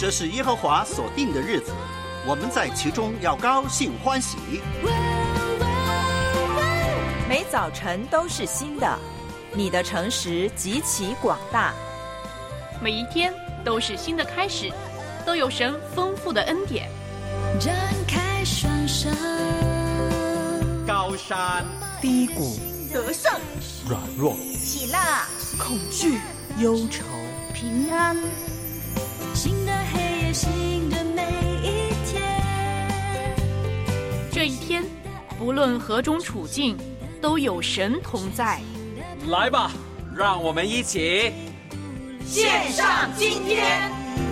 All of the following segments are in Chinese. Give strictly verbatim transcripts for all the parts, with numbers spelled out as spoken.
这是耶和华所定的日子，我们在其中要高兴欢喜。 每早晨都是新的，你的诚实极其广大。 每一天都是新的开始，都有神丰富的恩典。 展开双手， 高山低谷， 得胜软弱， 喜乐恐惧，忧愁， 平安。新的黑夜，新的每一天。 这一天，不论何种处境，都有神同在。 来吧，让我们一起献上今天。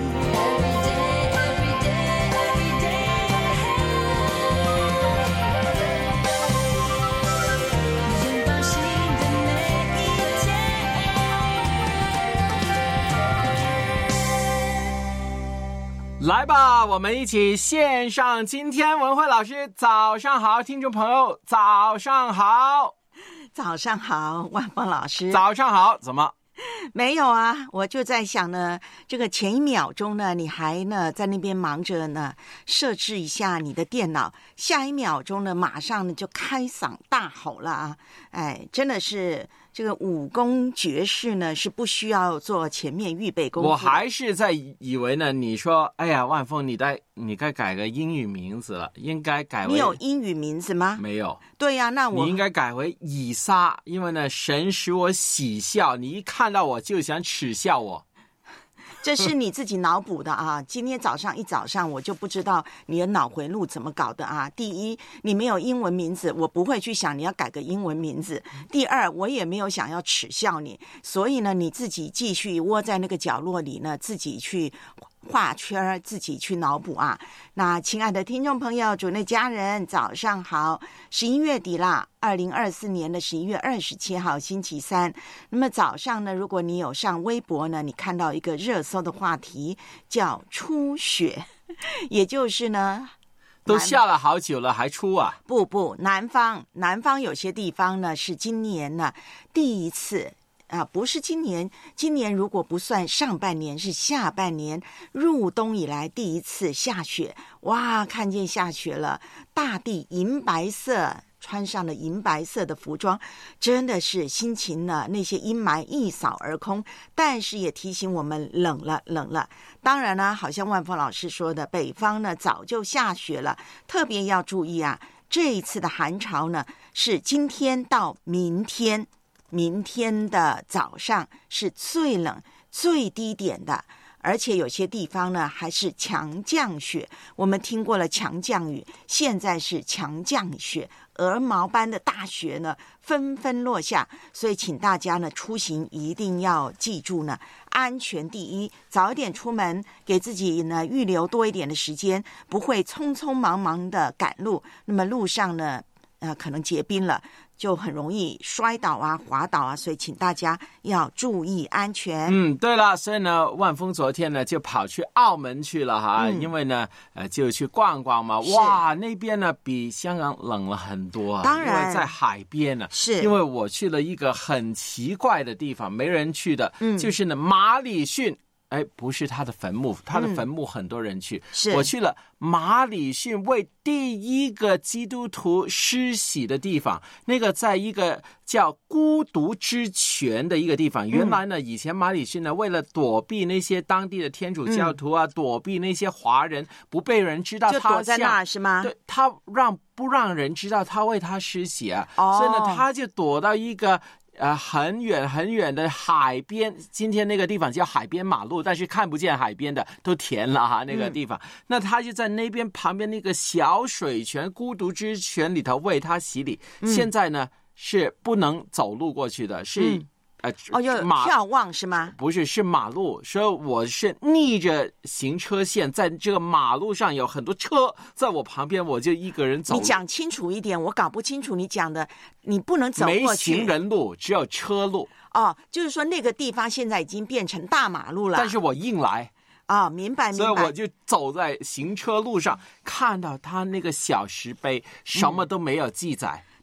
来吧，我们一起献上今天。文慧老师早上好，听众朋友早上好。 早上好，万峰老师早上好。怎么没有啊？我就在想呢，这个前一秒钟呢，你还呢在那边忙着呢设置一下你的电脑，下一秒钟呢马上呢就开嗓大吼了啊！哎，真的是这个武功绝世呢是不需要做前面预备功夫。 我还是在以为呢，你说哎呀，万峰，你该你该改个英语名字了，应该改为。 你有英语名字吗？ 没有。 对呀、啊，那我你应该改为以撒，因为呢，神使我喜笑，你一看到我就想耻笑我。 这是你自己脑补的啊！今天早上一早上我就不知道你的脑回路怎么搞的啊！第一，你没有英文名字，我不会去想你要改个英文名字；第二，我也没有想要耻笑你，所以呢，你自己继续窝在那个角落里呢，自己去画圈，自己去脑补啊！那亲爱的听众朋友、主内家人，早上好！十一月底啦，二零二四年的十一月二十七号星期三。那么早上呢，如果你有上微博呢，你看到一个热搜的话题叫初雪，也就是呢， 都下了好久了还出啊？ 不不，南方南方有些地方呢是今年呢第一次。啊，不是今年，今年如果不算上半年，是下半年入冬以来第一次下雪。哇，看见下雪了，大地银白色，穿上了银白色的服装，真的是心情呢，那些阴霾一扫而空。但是也提醒我们冷了，冷了。当然呢，好像万峰老师说的，北方呢早就下雪了，特别要注意啊，这一次的寒潮呢是今天到明天。明天的早上是最冷最低点的，而且有些地方呢还是强降雪。我们听过了强降雨，现在是强降雪，鹅毛般的大雪呢纷纷落下，所以请大家呢出行一定要记住呢，安全第一，早一点出门，给自己呢预留多一点的时间，不会匆匆忙忙的赶路。那么路上呢，呃，可能结冰了。就很容易摔倒啊、滑倒啊，所以请大家要注意安全。 嗯，对了，所以呢，万峰昨天呢就跑去澳门去了哈， 嗯、 因为呢，呃，就去逛逛嘛。哇，那边呢比香港冷了很多啊， 当然， 因为在海边呢， 是因为我去了一个很奇怪的地方，没人去的， 嗯、 就是呢马里逊。哎，不是他的坟墓，他的坟墓很多人去。 是、 嗯、我去了马里逊为第一个基督徒施洗的地方，那个在一个叫孤独之泉的一个地方。原来呢，以前马里逊呢，为了躲避那些当地的天主教徒啊，嗯、躲避那些华人不被人知道他， 就躲在那是吗？ 对，他让不让人知道他为他施洗啊， 哦、 所以呢，他就躲到一个。呃，很远很远的海边，今天那个地方叫海边马路，但是看不见海边的，都填了哈那个地方。嗯、那他就在那边旁边那个小水泉孤独之泉里头为他洗礼。嗯、现在呢是不能走路过去的，是。嗯呃， 哦，要眺望是吗？ 不是，是马路。所以我是逆着行车线，在这个马路上有很多车在我旁边，我就一个人走。 你讲清楚一点，我搞不清楚你讲的。你不能走过去， 没行人路，只有车路。 哦，就是说那个地方现在已经变成大马路了。 但是我硬来。 啊、哦，明白明白。 所以我就走在行车路上，看到他那个小石碑，什么都没有记载。 嗯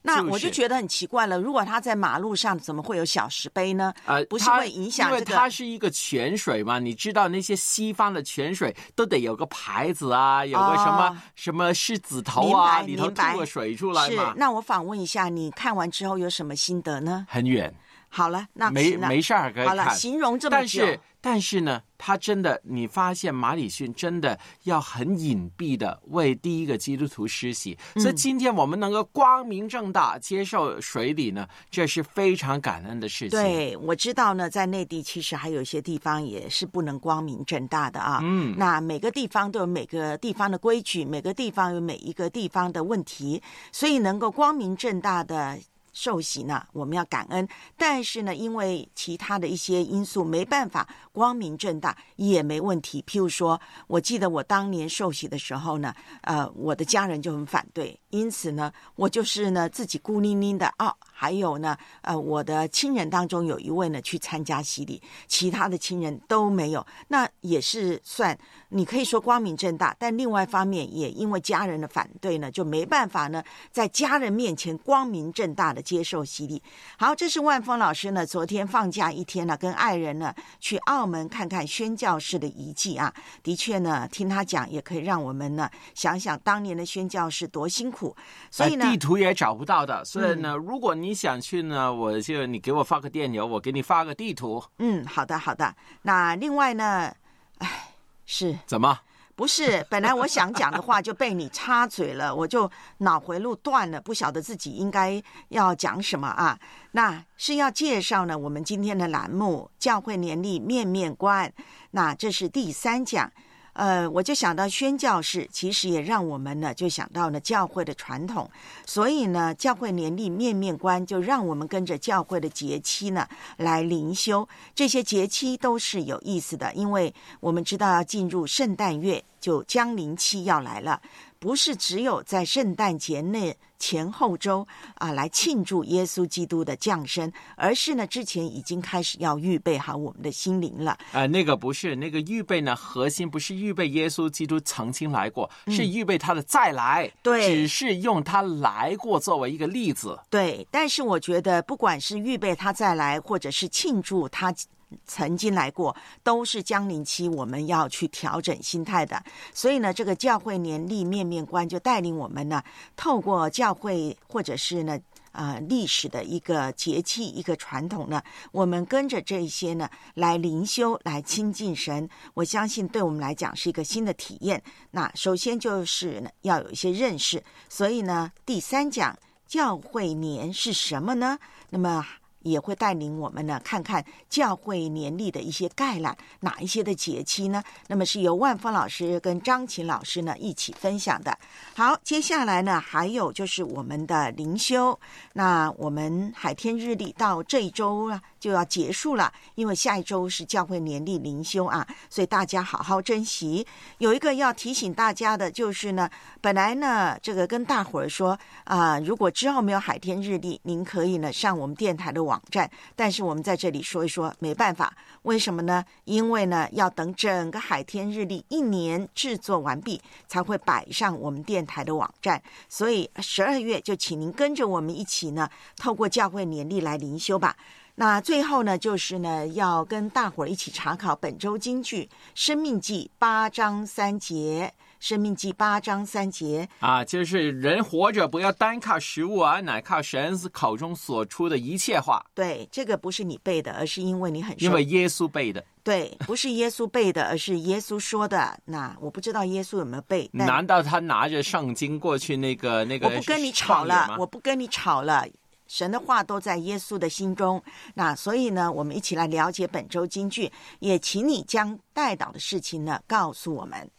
那我就觉得很奇怪了，如果它在马路上，怎么会有小石碑呢？ 呃， 不是会影响这个？ 因为它是一个泉水嘛，你知道那些西方的泉水都得有个牌子啊，有个什么、哦、什么狮子头啊，里头吐个水出来嘛。 是，那我访问一下，你看完之后有什么心得呢？ 很远。 好了，那没没事儿可以看。 好了，形容这么久， 但是但是呢，他真的，你发现马礼逊真的要很隐蔽的为第一个基督徒施洗、嗯，所以今天我们能够光明正大接受水礼呢，这是非常感恩的事情。 对，我知道呢，在内地其实还有一些地方也是不能光明正大的啊。嗯，那每个地方都有每个地方的规矩，每个地方有每一个地方的问题，所以能够光明正大的受洗呢，我们要感恩，但是呢，因为其他的一些因素没办法光明正大也没问题。譬如说，我记得我当年受洗的时候呢，呃，我的家人就很反对，因此呢，我就是呢自己孤零零的哦。还有呢，呃，我的亲人当中有一位呢去参加洗礼，其他的亲人都没有，那也是算你可以说光明正大，但另外一方面也因为家人的反对呢，就没办法呢在家人面前光明正大的接受洗礼。好，这是万峰老师呢昨天放假一天呢，跟爱人呢去澳门看看宣教士的遗迹啊，的确呢听他讲也可以让我们呢想想当年的宣教士多辛苦，所以呢、 呃、地图也找不到的，所以呢、嗯、如果你想去呢，我就你给我发个电邮，我给你发个地图。 嗯，好的好的。那另外呢，哎，是怎么？ 不是，本来我想讲的话就被你插嘴了，我就脑回路断了，不晓得自己应该要讲什么啊。那是要介绍呢我们今天的栏目教会年历面面观，那这是第三讲。呃，我就想到宣教士，其实也让我们呢就想到了教会的传统，所以呢，教会年历面面观就让我们跟着教会的节期呢来灵修，这些节期都是有意思的，因为我们知道要进入圣诞月，就降临期要来了，不是只有在圣诞节内前后周啊来庆祝耶稣基督的降生，而是呢之前已经开始要预备好我们的心灵了。 呃，那个不是那个预备呢，核心不是预备耶稣基督曾经来过，嗯、是预备他的再来。 对， 只是用他来过作为一个例子。 对，但是我觉得不管是预备他再来，或者是庆祝他曾经来过，都是降临期我们要去调整心态的。所以呢，这个教会年历面面观就带领我们呢，透过教会或者是呢呃历史的一个节气一个传统呢，我们跟着这些呢来灵修来亲近神，我相信对我们来讲是一个新的体验。那首先就是呢要有一些认识，所以呢第三讲教会年是什么呢？那么也会带领我们呢看看教会年历的一些概览，哪一些的节期呢？那么是由万峰老师跟张琴老师呢一起分享的。好，接下来呢还有就是我们的灵修，那我们海天日历到这一周啊就要结束了，因为下一周是教会年历灵修啊，所以大家好好珍惜。有一个要提醒大家的就是呢，本来呢这个跟大伙儿说啊、呃，如果之后没有海天日历，您可以呢上我们电台的网站，但是我们在这里说一说，没办法，为什么呢？因为呢要等整个海天日历一年制作完毕才会摆上我们电台的网站，所以十二月就请您跟着我们一起呢透过教会年历来灵修吧。那最后呢就是呢要跟大伙儿一起查考本周金句生命记八章三节，生命记八章三节啊，就是人活着不要单靠食物啊，乃靠神口中所出的一切话。 对，这个不是你背的，而是因为你很因为耶稣背的。 对，不是耶稣背的，而是耶稣说的。那我不知道耶稣有没有背。 难道他拿着圣经过去那个那个？ 我不跟你吵了，我不跟你吵了。神的话都在耶稣的心中，那所以呢我们一起来了解本周金句，也请你将代祷的事情呢告诉我们。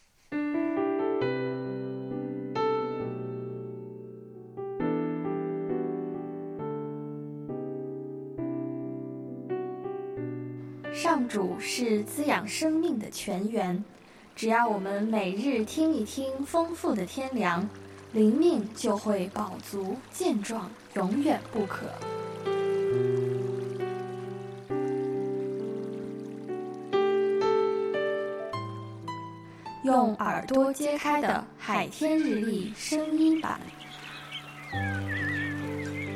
上主是滋养生命的泉源，只要我们每日听一听丰富的天粮，灵命就会饱足健壮，永远不渴。用耳朵揭开的海天日历声音版。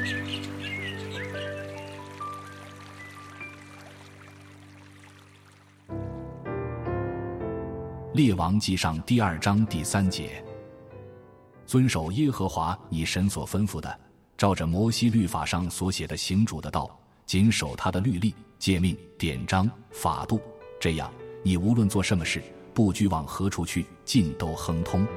列王纪上第二章第三节，遵守耶和华你神所吩咐的，照着摩西律法上所写的行主的道，谨守他的律例、诫命、典章、法度，这样你无论做什么事，不拘往何处去，尽都亨通。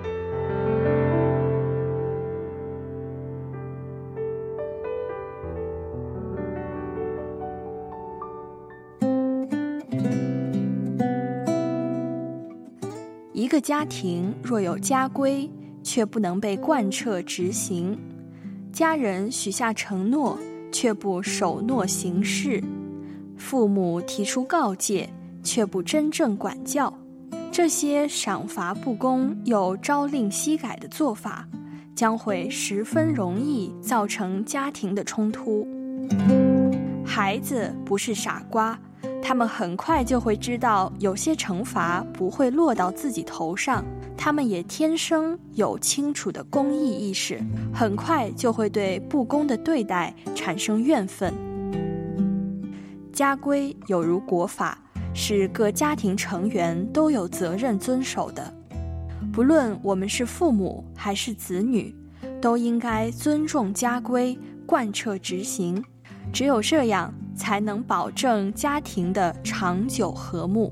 一个家庭若有家规，却不能被贯彻执行；家人许下承诺，却不守诺行事；父母提出告诫，却不真正管教，这些赏罚不公又朝令夕改的做法，将会十分容易造成家庭的冲突。孩子不是傻瓜，他们很快就会知道有些惩罚不会落到自己头上，他们也天生有清楚的公义意识，很快就会对不公的对待产生怨愤。家规有如国法，是各家庭成员都有责任遵守的，不论我们是父母还是子女，都应该尊重家规，贯彻执行，只有这样才能保证家庭的长久和睦。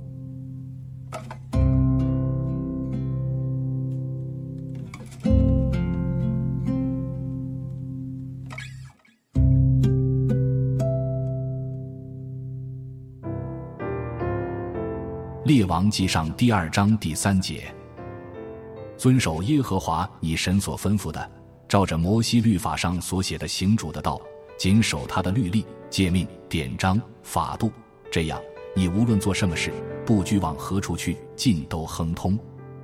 列王纪上第二章第三节，遵守耶和华你神所吩咐的，照着摩西律法上所写的行主的道，谨守他的律例、诫命、典章、法度，这样你无论做什么事，不拘往何处去，尽都亨通。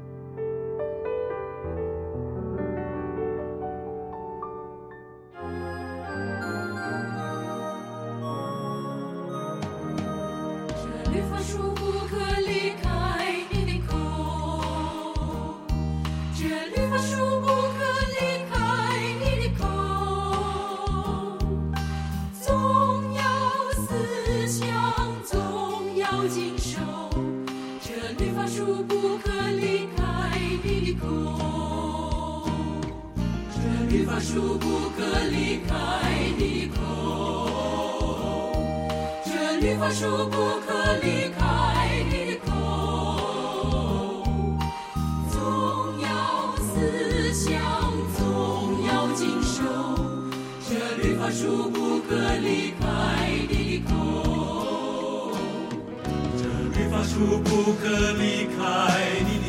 律法书不可离开你的口，这律法书不可离开你的口，总要思想，总要谨守，这律法书不可离开你的口，这律法书不可离开你的口，这律法书不可离开你的口，总要思想，总要谨守，这律法书不可离开你的口，这律法书不可离开你的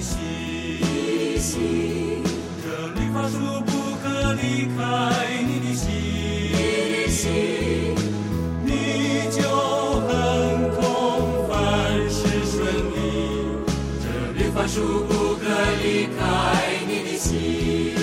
心，这律法书不可离开你的心，你就亨通，凡事顺利，这律法书不可离开你的心。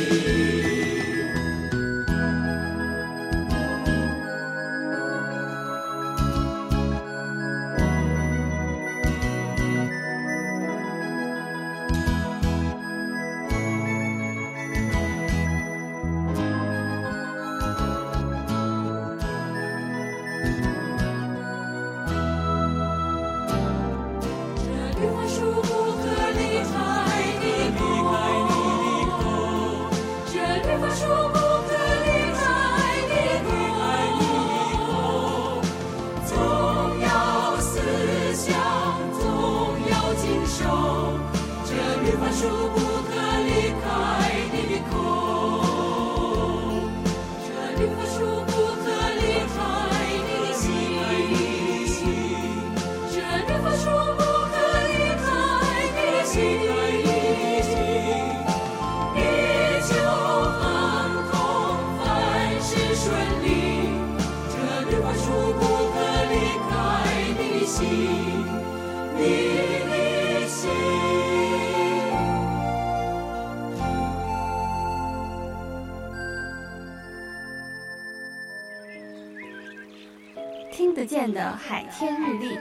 听得见的海天日历。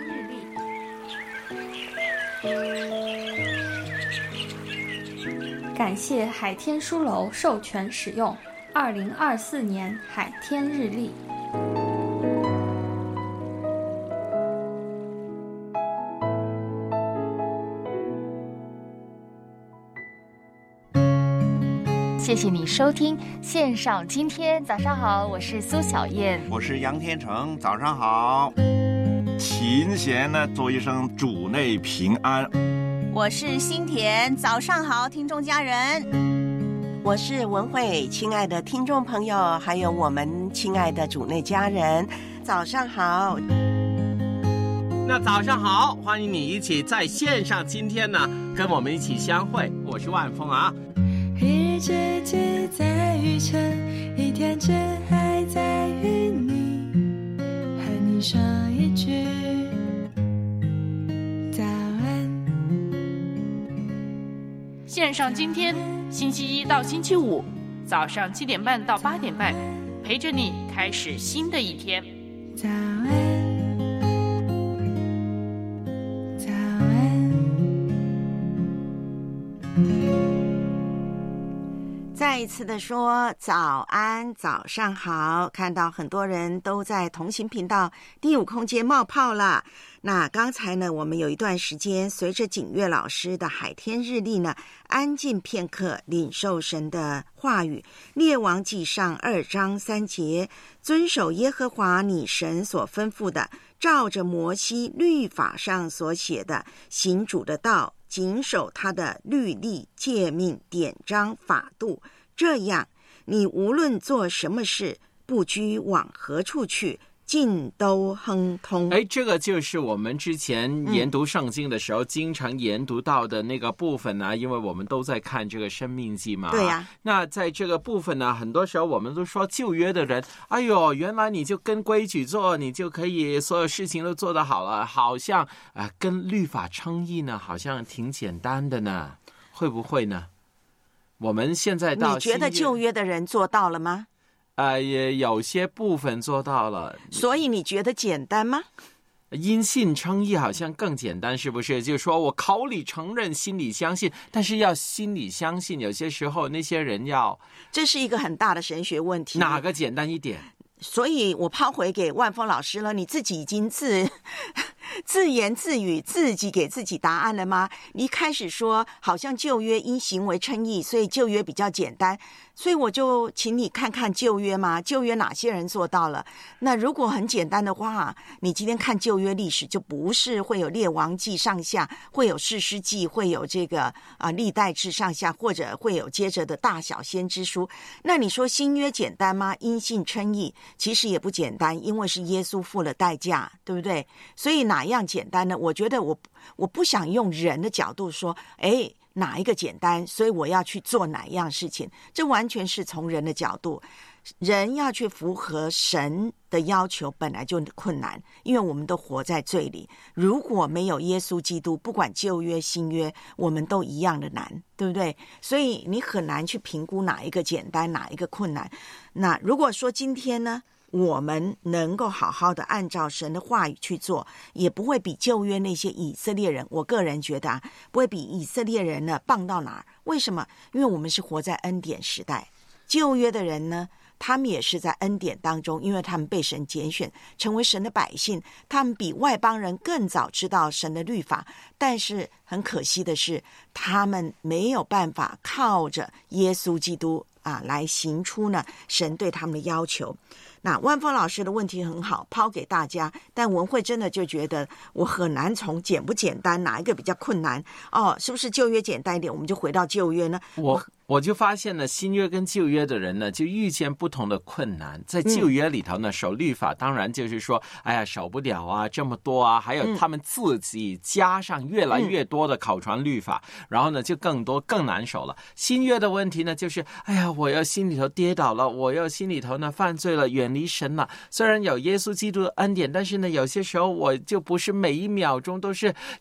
感谢海天书楼授权使用， 二零二四年海天日历。 谢谢你收听线上今天早上好，我是苏小燕， 我是杨天成，早上好。琴弦呢，做一声主内平安。 我是新田，早上好，听众家人。 我是文慧，亲爱的听众朋友，还有我们亲爱的主内家人，早上好。 那早上好，欢迎你一起在线上今天呢跟我们一起相会，我是万峰啊。 一日之计在于晨，一天之还在于你，和你说一句早安。 线上今天星期一到星期五早上七点半到八点半，陪着你开始新的一天。 早安，早安。 再一次的说早安，早上好，看到很多人都在同行频道第五空间冒泡了。那刚才呢，我们有一段时间随着景岳老师的海天日历呢，安静片刻，领受神的话语。列王纪上二章三节，遵守耶和华你神所吩咐的，照着摩西律法上所写的，行主的道，谨守他的律例、诫命、典章、法度，这样你无论做什么事，不拘往何处去，尽都亨通。 哎，这个就是我们之前研读圣经的时候、嗯、经常研读到的那个部分呢，因为我们都在看这个生命记嘛。 对呀、啊。 那在这个部分呢，很多时候我们都说旧约的人，哎呦，原来你就跟规矩做，你就可以所有事情都做得好了，好像啊、呃、跟律法称义呢，好像挺简单的呢，会不会呢？我们现在到你觉得旧约的人做到了吗？ 呃，也有些部分做到了。 所以你觉得简单吗？ 因信称义好像更简单，是不是？就是说我口里承认，心里相信，但是要心里相信，有些时候那些人要， 这是一个很大的神学问题。 哪个简单一点？ 所以我抛回给万峰老师了，你自己已经自自言自语，自己给自己答案了吗？你一开始说好像旧约因行为称义，所以旧约比较简单，所以我就请你看看旧约嘛，旧约哪些人做到了？那如果很简单的话，你今天看旧约历史，就不是会有列王记上下，会有士师记，会有这个啊、呃、历代志上下，或者会有接着的大小先知书。那你说新约简单吗？因信称义其实也不简单，因为是耶稣付了代价，对不对？所以哪样简单呢？我觉得我我不想用人的角度说，哎，哪一个简单，所以我要去做哪一样事情，这完全是从人的角度。人要去符合神的要求本来就困难，因为我们都活在罪里，如果没有耶稣基督，不管旧约新约，我们都一样的难，对不对？所以你很难去评估哪一个简单，哪一个困难。那如果说今天呢，我们能够好好的按照神的话语去做，也不会比旧约那些以色列人，我个人觉得啊，不会比以色列人呢棒到哪儿。为什么？因为我们是活在恩典时代，旧约的人呢，他们也是在恩典当中，因为他们被神拣选成为神的百姓，他们比外邦人更早知道神的律法，但是很可惜的是，他们没有办法靠着耶稣基督啊来行出呢神对他们的要求。那万峰老师的问题很好，抛给大家，但文慧真的就觉得我很难从简不简单哪一个比较困难哦，是不是旧约简单一点，我们就回到旧约呢？ 我我就发现了新约跟旧约的人呢，就遇见不同的困难。在旧约里头呢，守律法当然就是说，哎呀，守不了啊，这么多啊，还有他们自己加上越来越多的口传律法，嗯、然后呢就更多更难守了。新约的问题呢，就是哎呀，我要心里头跌倒了，我要心里头呢犯罪了，远离神了。虽然有耶稣基督的恩典，但是呢，有些时候我就不是每一秒钟都是跟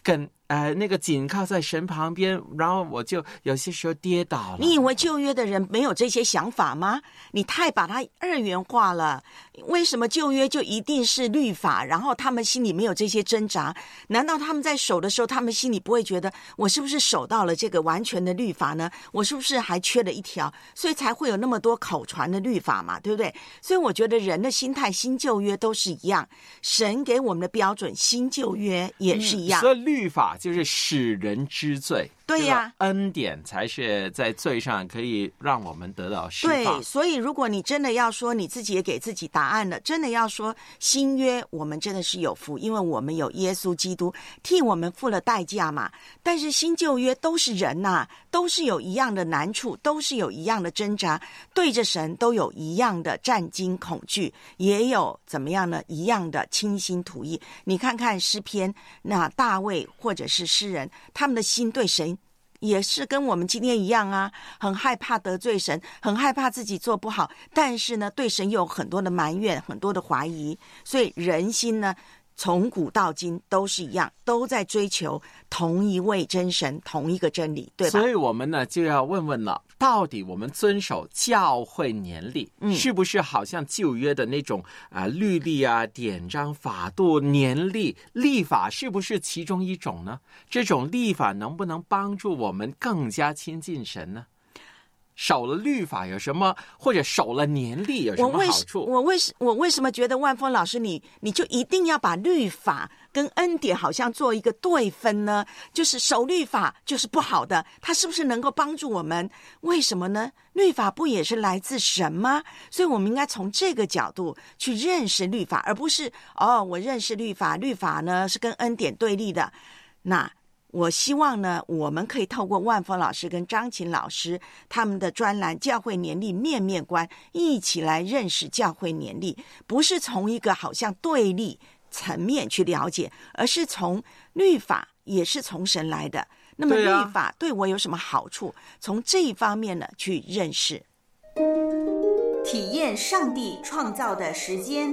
呃那个紧靠在神旁边，然后我就有些时候跌倒了。 你以为旧约的人没有这些想法吗？你太把它二元化了。为什么旧约就一定是律法，然后他们心里没有这些挣扎？难道他们在守的时候，他们心里不会觉得我是不是守到了这个完全的律法呢？我是不是还缺了一条？所以才会有那么多口传的律法嘛，对不对？所以我觉得人的心态，新旧约都是一样，神给我们的标准，新旧约也是一样。 嗯、所以律法就是使人知罪。 对呀、 啊，恩典才是在罪上可以让我们得到释放。 对，所以如果你真的要说，你自己也给自己答案了，真的要说新约，我们真的是有福，因为我们有耶稣基督替我们付了代价嘛。但是新旧约都是人呐、啊，都是有一样的难处，都是有一样的挣扎，对着神都有一样的战惊恐惧，也有怎么样呢？一样的倾心吐意。你看看诗篇，那大卫或者是诗人，他们的心对神也是跟我们今天一样啊，很害怕得罪神，很害怕自己做不好，但是呢，对神有很多的埋怨，很多的怀疑。所以人心呢，从古到今都是一样，都在追求同一位真神，同一个真理，对吧？ 所以我们呢就要问问了，到底我们遵守教会年历，嗯、是不是好像旧约的那种啊、呃、律例啊、典章、法度、年历、立法，是不是其中一种呢？这种立法能不能帮助我们更加亲近神呢？守了律法有什么，或者守了年历有什么好处？ 我为什我为什么觉得万峰老师你你就一定要把律法跟恩典好像做一个对分呢？就是守律法就是不好的，它是不是能够帮助我们？为什么呢？律法不也是来自神吗？所以我们应该从这个角度去认识律法，而不是哦，我认识律法，律法呢是跟恩典对立的。那我希望呢，我们可以透过万峰老师跟张琴老师他们的专栏《教会年历面面观》，一起来认识教会年历，不是从一个好像对立层面去了解，而是从律法也是从神来的。那么律法对我有什么好处？从这一方面呢去认识， 体验上帝创造的时间。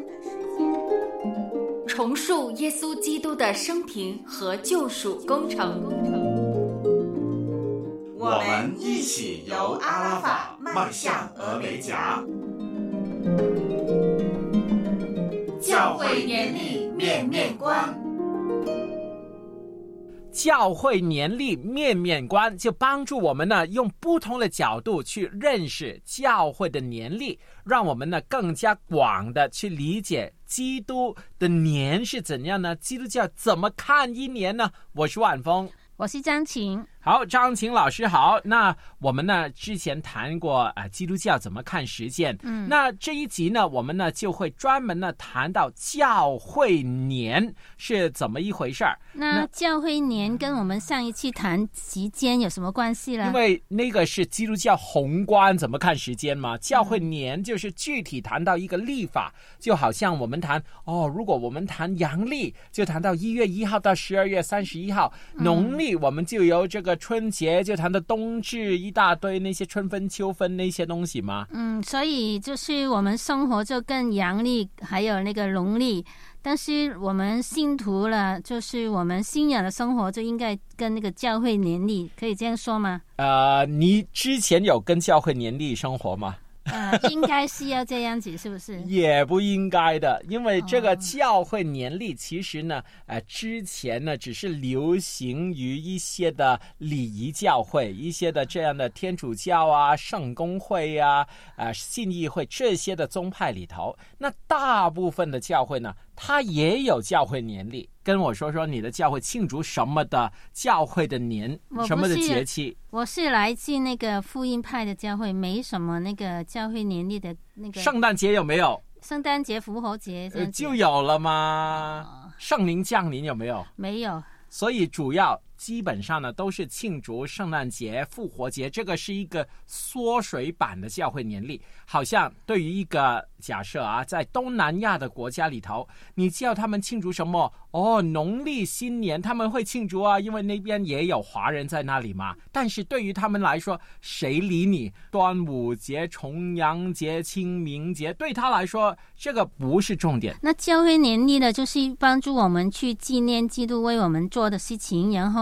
重述耶稣基督的生平和救赎工程。 我们一起由阿拉法迈向俄梅戛。教会年历面面观。 教会年历面面观就帮助我们呢，用不同的角度去认识教会的年历，让我们呢更加广的去理解基督的年是怎样呢？基督教怎么看一年呢？我是万峰， 我是张琴。 好，张琴老师好。那我们呢之前谈过啊、呃，基督教怎么看实践。嗯，那这一集呢，我们呢就会专门呢谈到教会年是怎么一回事儿。 那教会年跟我们上一期谈时间有什么关系呢？ 因为那个是基督教宏观怎么看时间嘛，教会年就是具体谈到一个历法，嗯、就好像我们谈哦，如果我们谈阳历，就谈到一月一号到十二月三十一号，嗯、农历我们就由这个春节就谈到冬至，一大堆那些春分秋分那些东西嘛。 嗯，所以就是我们生活就跟阳历还有那个农历，但是我们信徒了，就是我们信仰的生活就应该跟那个教会年历，可以这样说吗？ 呃，你之前有跟教会年历生活吗？ 呃，应该是要这样子，是不是？ 也不应该的，因为这个教会年历其实呢，呃，之前呢只是流行于一些的礼仪教会，一些的这样的天主教啊、圣公会啊、呃信义会这些的宗派里头，那大部分的教会呢，它也有教会年历。跟我说说你的教会庆祝什么的教会的年，什么的节气？ 我是来自那个福音派的教会，没什么那个教会年历的那个。 圣诞节有没有？ 圣诞节、复活节这样子、 呃、就有了吗？哦、圣灵降临有没有？ 没有。 所以主要基本上呢都是庆祝圣诞节、复活节，这个是一个缩水版的教会年历。好像对于一个假设啊，在东南亚的国家里头，你叫他们庆祝什么？哦，农历新年他们会庆祝啊，因为那边也有华人在那里嘛。但是对于他们来说，谁理你？端午节、重阳节、清明节，对他来说这个不是重点。 那教会年历呢，就是帮助我们去纪念基督为我们做的事情，然后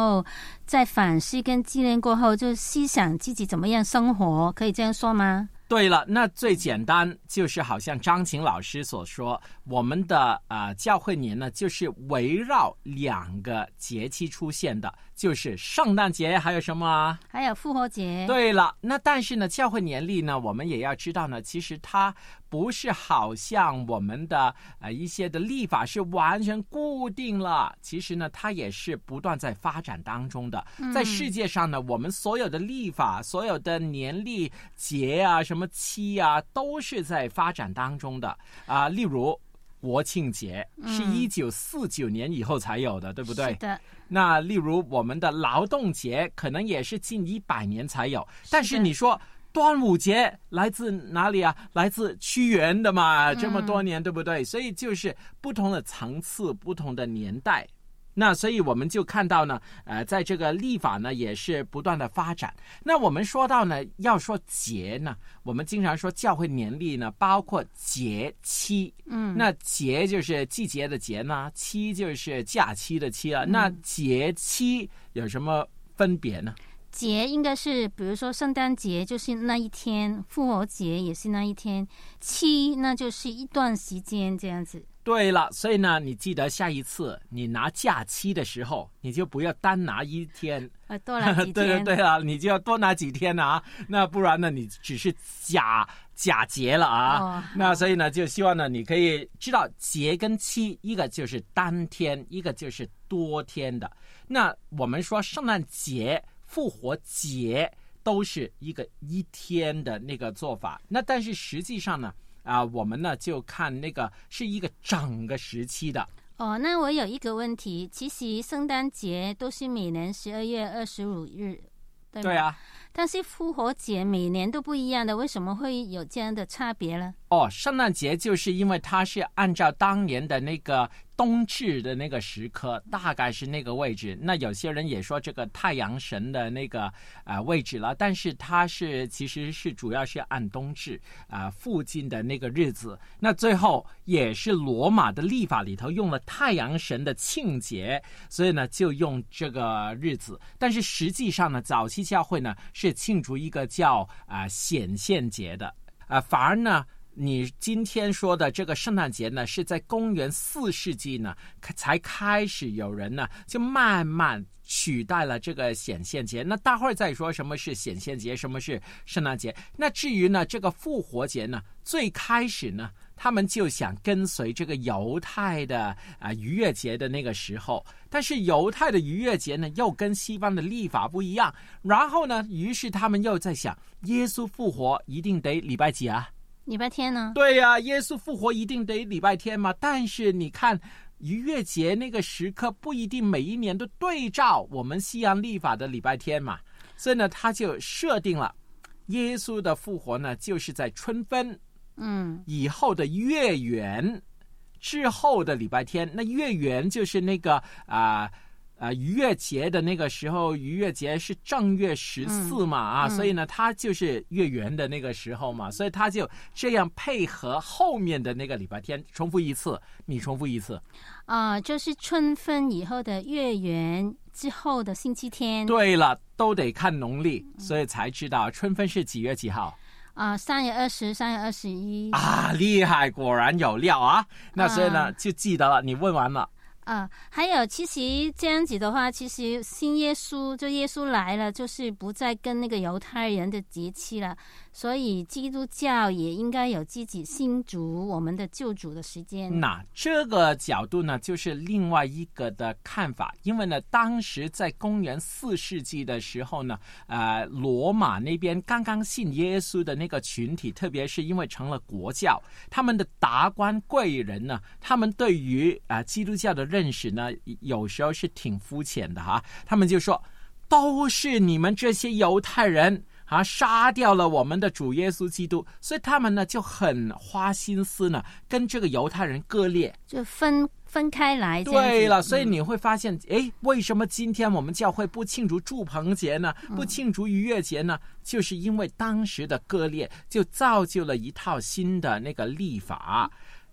后在反思跟纪念过后，就思想自己怎么样生活，可以这样说吗？ 对了，那最简单就是好像张晴老师所说，我们的呃教会年呢，就是围绕两个节气出现的，就是圣诞节，还有什么？ 还有复活节。 对了，那但是呢，教会年历呢，我们也要知道呢，其实它不是好像我们的呃一些的历法是完全固定了，其实呢，它也是不断在发展当中的。在世界上呢，我们所有的历法、所有的年历节啊、什么期啊，都是在发展当中的啊、呃。例如国庆节是一九四九年以后才有的，嗯、对不对？ 是的。 那例如我们的劳动节可能也是近一百年才有，但是你说端午节来自哪里啊？来自屈原的嘛，这么多年，嗯、对不对？所以就是不同的层次、不同的年代。那所以我们就看到呢，呃，在这个历法呢也是不断的发展。那我们说到呢，要说节呢，我们经常说教会年历呢，包括节期。嗯，那节就是季节的节呢，期就是假期的期了。嗯、那节期有什么分别呢？ 节应该是，比如说圣诞节就是那一天，复活节也是那一天，期那就是一段时间这样子。 对了，所以呢，你记得下一次你拿假期的时候，你就不要单拿一天， 呃，多拿几天。 对对对啊，你就要多拿几天啊，那不然呢，你只是假假节了啊。哦、那所以呢，就希望呢，你可以知道节跟期，一个就是单天，一个就是多天的。那我们说圣诞节、复活节都是一个一天的那个做法，那但是实际上呢？啊、呃，我们呢就看那个是一个整个时期的。 哦，那我有一个问题，其实圣诞节都是每年十二月二十五日，对吗？ 对啊。 但是复活节每年都不一样的，为什么会有这样的差别呢？ 哦，圣诞节就是因为它是按照当年的那个冬至的那个时刻，大概是那个位置。那有些人也说这个太阳神的那个呃位置了，但是它是其实是主要是按冬至啊、呃、附近的那个日子。那最后也是罗马的历法里头用了太阳神的庆节，所以呢就用这个日子。但是实际上呢，早期教会呢是庆祝一个叫啊、呃、显现节的啊、呃，反而呢。你今天说的这个圣诞节呢，是在公元四世纪呢才开始有人呢就慢慢取代了这个显现节。那大会儿再说什么是显现节，什么是圣诞节。那至于呢这个复活节呢，最开始呢他们就想跟随这个犹太的啊、呃、逾越节的那个时候，但是犹太的逾越节呢又跟西方的历法不一样，然后呢于是他们又在想，耶稣复活一定得礼拜几啊？ 礼拜天呢？ 对呀、啊，耶稣复活一定得礼拜天嘛。但是你看逾越节那个时刻不一定每一年都对照我们西洋历法的礼拜天嘛，所以呢他就设定了耶稣的复活呢就是在春分嗯以后的月圆之后的礼拜天。那月圆就是那个啊啊、呃、逾越节的那个时候，逾越节是正月十四嘛、嗯、啊、嗯，所以呢它就是月圆的那个时候嘛，所以它就这样配合后面的那个礼拜天。重复一次，你重复一次啊、呃，就是春分以后的月圆之后的星期天。 对了，都得看农历，所以才知道春分是几月几号啊、呃，三月二十，三月二十一啊，厉害，果然有料啊！那所以呢，就记得了，你问完了。 啊、呃，还有，其实这样子的话，其实新耶稣就耶稣来了，就是不再跟那个犹太人的节期了，所以基督教也应该有自己新主我们的救主的时间。 那这个角度呢，就是另外一个的看法，因为呢，当时在公元四世纪的时候呢，呃，罗马那边刚刚信耶稣的那个群体，特别是因为成了国教，他们的达官贵人呢，他们对于啊、呃、基督教的认识呢，有时候是挺肤浅的哈。他们就说，都是你们这些犹太人啊，杀掉了我们的主耶稣基督，所以他们呢就很花心思呢，跟这个犹太人割裂， 就分分开来。 对了，所以你会发现，哎、嗯，为什么今天我们教会不庆祝住棚节呢？不庆祝逾越节呢？嗯、就是因为当时的割裂，就造就了一套新的那个历法。那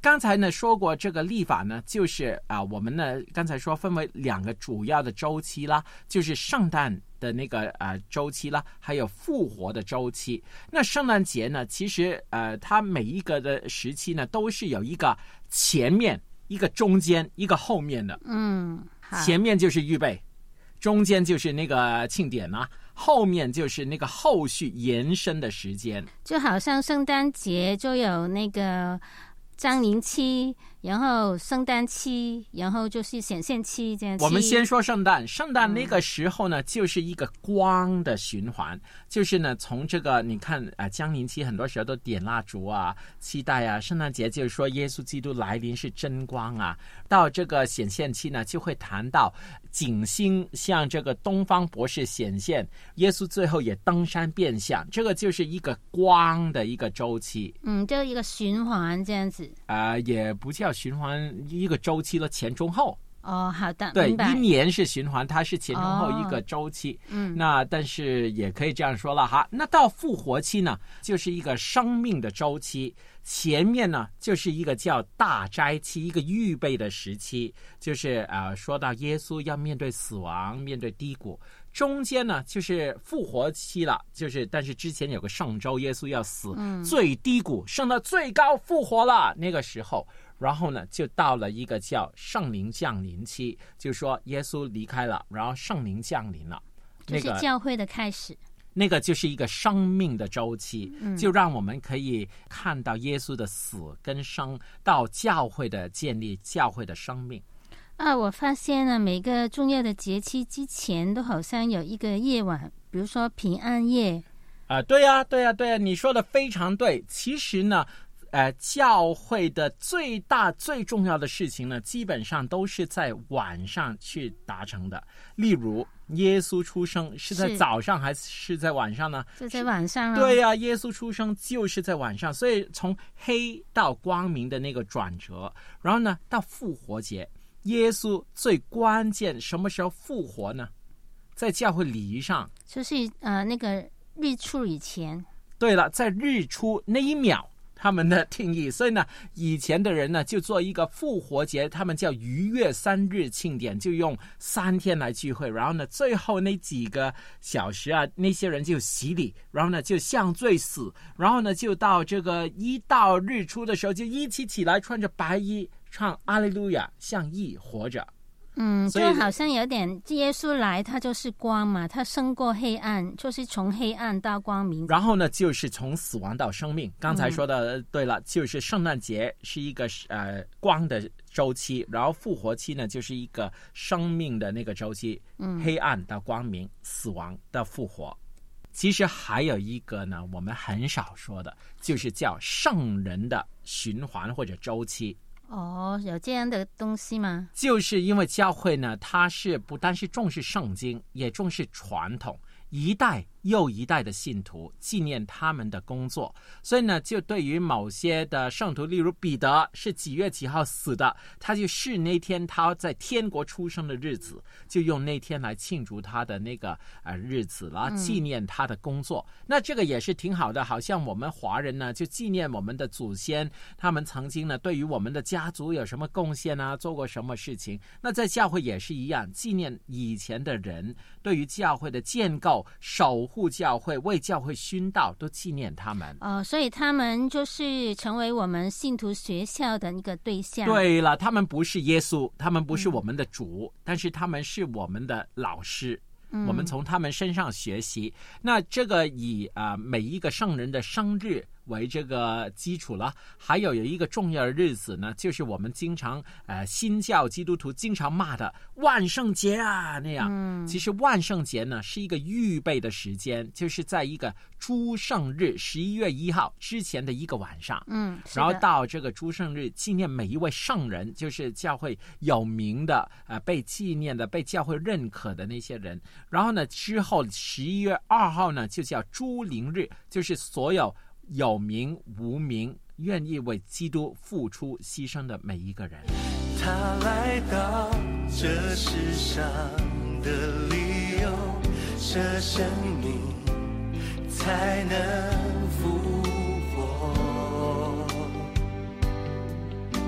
刚才呢说过这个历法呢，就是啊、呃，我们呢刚才说分为两个主要的周期啦，就是圣诞的那个呃周期啦，还有复活的周期。那圣诞节呢，其实呃它每一个的时期呢都是有一个前面、一个中间、一个后面的。 嗯， 前面就是预备，中间就是那个庆典啊，后面就是那个后续延伸的时间。 就好像圣诞节就有那个降临期，然后圣诞期，然后就是显现期这样。 我们先说圣诞，圣诞那个时候呢，嗯、就是一个光的循环，就是呢，从这个你看啊、呃，降临期很多时候都点蜡烛啊，期待啊，圣诞节就是说耶稣基督来临是真光啊，到这个显现期呢，就会谈到景星向这个东方博士显现，耶稣最后也登山变相，这个就是一个光的一个周期。 嗯，就一个循环这样子。 啊、呃，也不叫循环，一个周期了，前中后。 哦，好的， 对， 明白。 一年是循环，它是前中后一个周期。 哦、嗯， 那但是也可以这样说了哈。那到复活期呢，就是一个生命的周期。前面呢，就是一个叫大斋期，一个预备的时期，就是啊、呃，说到耶稣要面对死亡，面对低谷。中间呢，就是复活期了，就是但是之前有个圣周，耶稣要死， 嗯、 最低谷升到最高，复活了那个时候。然后呢，就到了一个叫圣灵降临期，就是说耶稣离开了，然后圣灵降临了， 那个就是教会的开始。 那个就是一个生命的周期， 嗯、 就让我们可以看到耶稣的死跟生，到教会的建立，教会的生命。 啊，我发现呢，每个重要的节期之前都好像有一个夜晚，比如说平安夜。 啊、呃，对呀、啊，对呀、啊，对呀、啊，你说的非常对。其实呢。呃，教会的最大最重要的事情呢，基本上都是在晚上去达成的。例如，耶稣出生是在早上还是在晚上呢？ 是在晚上啊。 对呀、啊，耶稣出生就是在晚上，所以从黑到光明的那个转折，然后呢，到复活节，耶稣最关键什么时候复活呢？在教会礼仪上， 就是呃那个日出以前。 对了，在日出那一秒。他们的定义，所以呢，以前的人呢就做一个复活节，他们叫逾越三日庆典，就用三天来聚会，然后呢，最后那几个小时啊，那些人就洗礼，然后呢就向罪死，然后呢就到这个一到日出的时候，就一起起来，穿着白衣，唱阿利路亚，向义活着。 嗯，就好像有点耶稣来，他就是光嘛，他胜过黑暗，就是从黑暗到光明。 然后呢，就是从死亡到生命。刚才说的、嗯、对了，就是圣诞节是一个呃光的周期，然后复活期呢就是一个生命的那个周期， 嗯， 黑暗到光明，死亡到复活。其实还有一个呢，我们很少说的，就是叫圣人的循环或者周期。 哦，有这样的东西吗？ 就是因为教会呢，它是不单是重视圣经，也重视传统，一代又一代的信徒纪念他们的工作，所以呢，就对于某些的圣徒，例如彼得是几月几号死的，他就是那天他在天国出生的日子，就用那天来庆祝他的那个呃日子了，纪念他的工作。嗯、那这个也是挺好的，好像我们华人呢，就纪念我们的祖先，他们曾经呢对于我们的家族有什么贡献啊，做过什么事情。那在教会也是一样，纪念以前的人，对于教会的建构、守护教会、为教会殉道，都纪念他们。 哦，所以他们就是成为我们信徒学校的一个对象。 对了，他们不是耶稣，他们不是我们的主，嗯、但是他们是我们的老师。 嗯、 我们从他们身上学习。那这个以啊、呃、每一个圣人的生日为这个基础了，还有有一个重要的日子呢，就是我们经常呃新教基督徒经常骂的万圣节啊那样。 嗯， 其实万圣节呢是一个预备的时间，就是在一个诸圣日十一月一号之前的一个晚上。 嗯， 然后到这个诸圣日纪念每一位圣人，就是教会有名的呃被纪念的、被教会认可的那些人。然后呢，之后十一月二号呢就叫诸灵日，就是所有有名无名愿意为基督付出牺牲的每一个人。 他来到这世上的理由，这生命才能复活。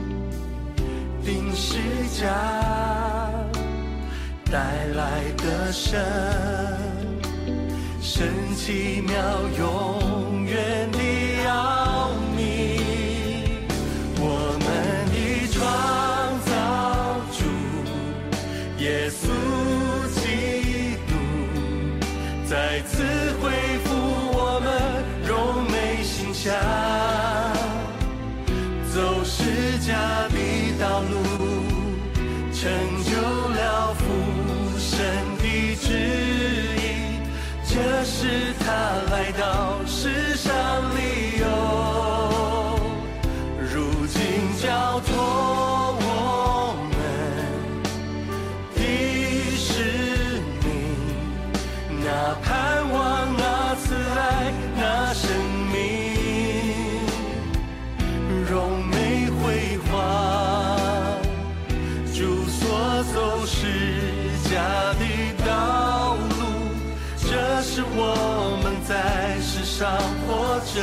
架带来的神，神奇妙永远的奥秘，我们的创造主耶稣基督再次恢复我们荣美形象，走十架的道路，成就了父神的旨意，这是他来到世上理由，如今交托我们的使命，那盼望，那慈爱，那生命，荣美辉煌，主所走十架的道路，这是我们在世上活着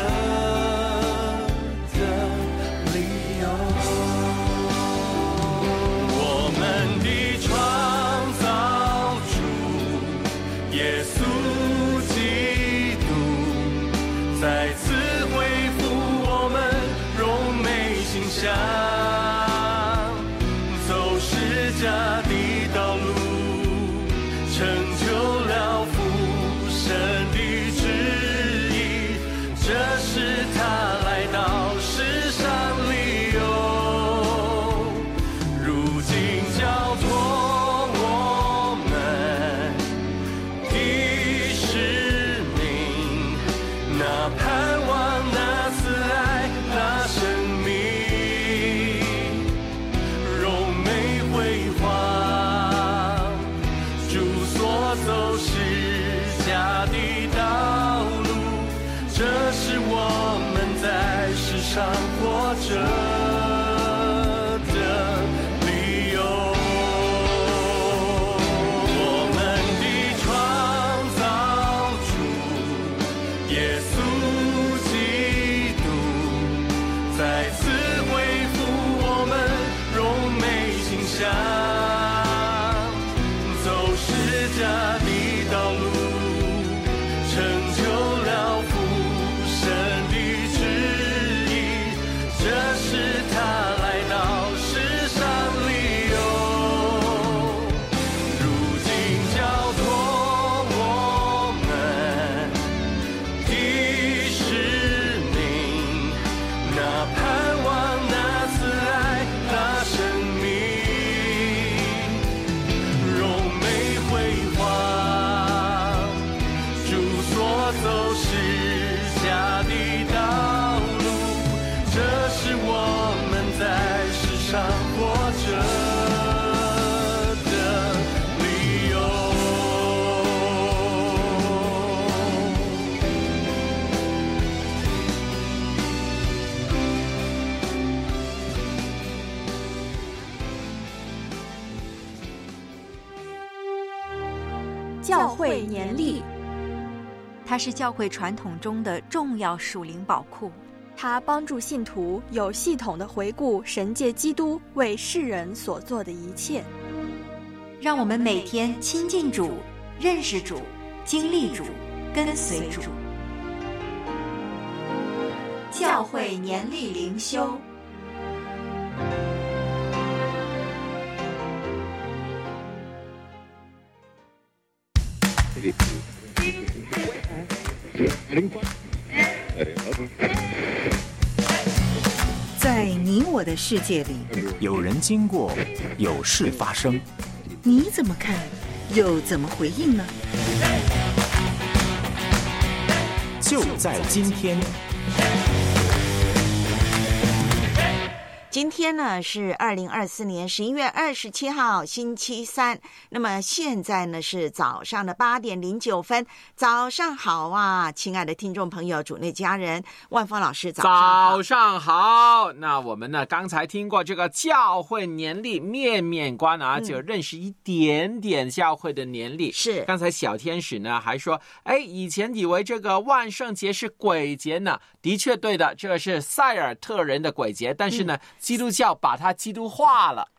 的理由。我们的创造主耶稣基督再次恢复我们荣美形象，走十架的道路，成就了父神的旨意，这是他来到世上理由，如今交托我们的使命，那盼望，那慈爱，那生命，荣美辉煌，主所走十架的道路，这是我们在世上活着的理由。我们的创造主耶稣基督再次恢复我们荣美形象，走十架的道路，成就了父神的旨意，这是他来到世上理由，如今交托我们的使命，那盼望，那慈爱，那生命，荣美辉煌，主所走十架的道路，这是我们在世上活着的理由。 教会年历，它是教会传统中的重要属灵宝库。 它帮助信徒有系统地回顾神借基督为世人所做的一切， 让我们每天亲近主、认识主、经历主、跟随主。教会年历灵修。 在你我的世界里， 有人经过，有事发生， 你怎么看，又怎么回应呢？ 就在今天。 今天呢是二零二四年十一月二十七号星期三，那么现在呢是早上的八点零九分。早上好啊，亲爱的听众朋友，主内家人，万峰老师早上好。 早上好。那我们呢刚才听过这个教会年历面面观啊，嗯、就认识一点点教会的年历。 是， 刚才小天使呢还说，哎，以前以为这个万圣节是鬼节呢，的确对的，这个是塞尔特人的鬼节，但是呢。嗯基督教把它基督化了，